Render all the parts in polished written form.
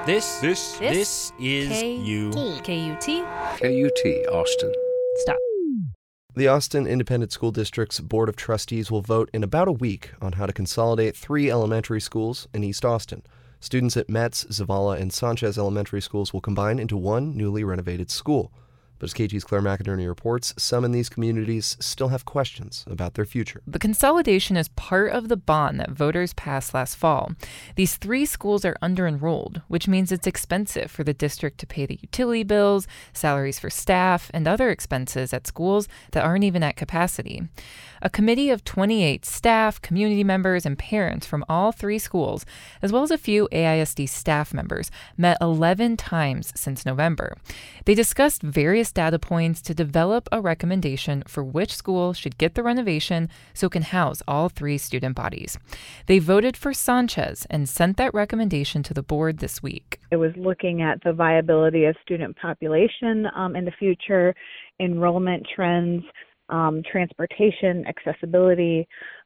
This is you. KUT. KUT, Austin. Stop. The Austin Independent School District's Board of Trustees will vote in about a week on how to consolidate 3 elementary schools in East Austin. Students at Metz, Zavala, and Sanchez elementary schools will combine into one newly renovated school. But as KT's Claire McInerney reports, some in these communities still have questions about their future. The consolidation is part of the bond that voters passed last fall. These 3 schools are under-enrolled, which means it's expensive for the district to pay the utility bills, salaries for staff, and other expenses at schools that aren't even at capacity. A committee of 28 staff, community members, and parents from all 3 schools, as well as a few AISD staff members, met 11 times since November. They discussed various data points to develop a recommendation for which school should get the renovation so it can house all 3 student bodies. They voted for Sanchez and sent that recommendation to the board this week. It was looking at the viability of student population in the future, enrollment trends, transportation, accessibility.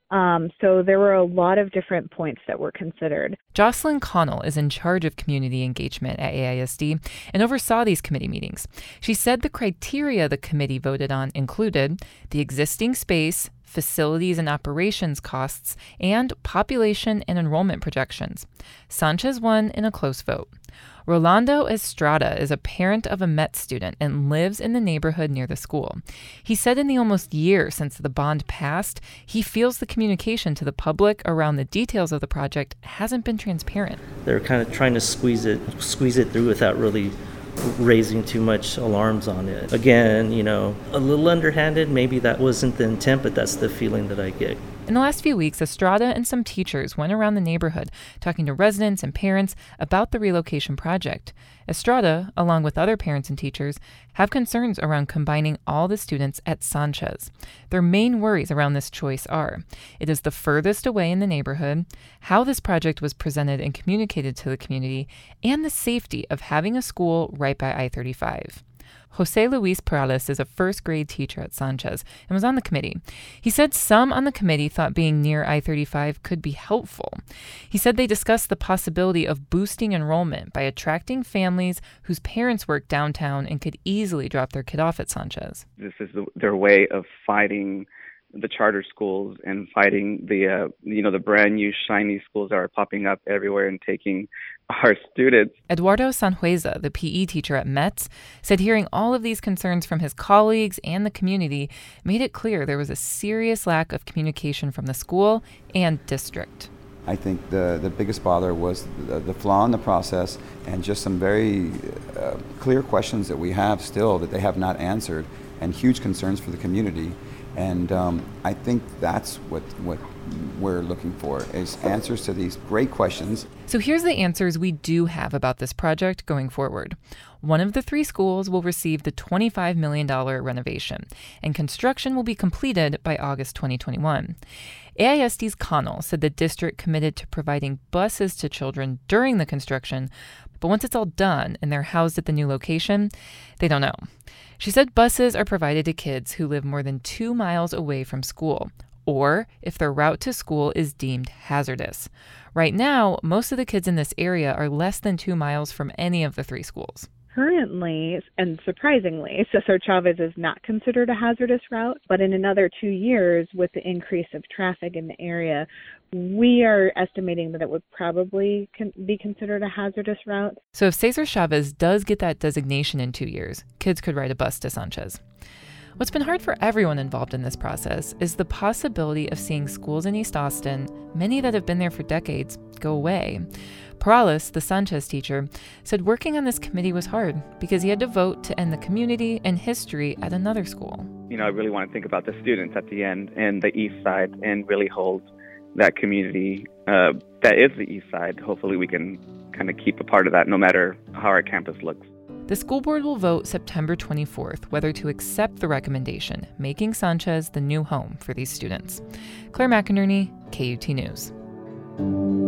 So there were a lot of different points that were considered. Jocelyn Connell is in charge of community engagement at AISD and oversaw these committee meetings. She said the criteria the committee voted on included the existing space, facilities and operations costs, and population and enrollment projections. Sanchez won in a close vote. Rolando Estrada is a parent of a Metz student and lives in the neighborhood near the school. He said in the almost year since the bond passed, he feels the communication to the public around the details of the project hasn't been transparent. They're kind of trying to squeeze it through without really raising too much alarms on it. Again, a little underhanded. Maybe that wasn't the intent, but that's the feeling that I get. In the last few weeks, Estrada and some teachers went around the neighborhood talking to residents and parents about the relocation project. Estrada, along with other parents and teachers, have concerns around combining all the students at Sanchez. Their main worries around this choice are: it is the furthest away in the neighborhood, how this project was presented and communicated to the community, and the safety of having a school right by I-35. Jose Luis Perales is a first-grade teacher at Sanchez and was on the committee. He said some on the committee thought being near I-35 could be helpful. He said they discussed the possibility of boosting enrollment by attracting families whose parents work downtown and could easily drop their kid off at Sanchez. This is their way of fighting the charter schools and fighting the brand new shiny schools that are popping up everywhere and taking our students. Eduardo Sanhueza, the PE teacher at Metz, said hearing all of these concerns from his colleagues and the community made it clear there was a serious lack of communication from the school and district. I think the biggest bother was the flaw in the process and just some very clear questions that we have still that they have not answered, and huge concerns for the community. And I think that's what we're looking for, is answers to these great questions. So here's the answers we do have about this project going forward. One of the 3 schools will receive the $25 million renovation, and construction will be completed by August 2021. AISD's Connell said the district committed to providing buses to children during the construction, but once it's all done and they're housed at the new location, they don't know. She said buses are provided to kids who live more than 2 miles away from school, or if their route to school is deemed hazardous. Right now, most of the kids in this area are less than 2 miles from any of the 3 schools. Currently, and surprisingly, Cesar Chavez is not considered a hazardous route, but in another 2 years, with the increase of traffic in the area, we are estimating that it would probably be considered a hazardous route. So if Cesar Chavez does get that designation in 2 years, kids could ride a bus to Sanchez. What's been hard for everyone involved in this process is the possibility of seeing schools in East Austin, many that have been there for decades, go away. Perales, the Sanchez teacher, said working on this committee was hard because he had to vote to end the community and history at another school. I really want to think about the students at the end and the East Side and really hold that community that is the East Side. Hopefully we can kind of keep a part of that no matter how our campus looks. The school board will vote September 24th whether to accept the recommendation, making Sanchez the new home for these students. Claire McInerney, KUT News.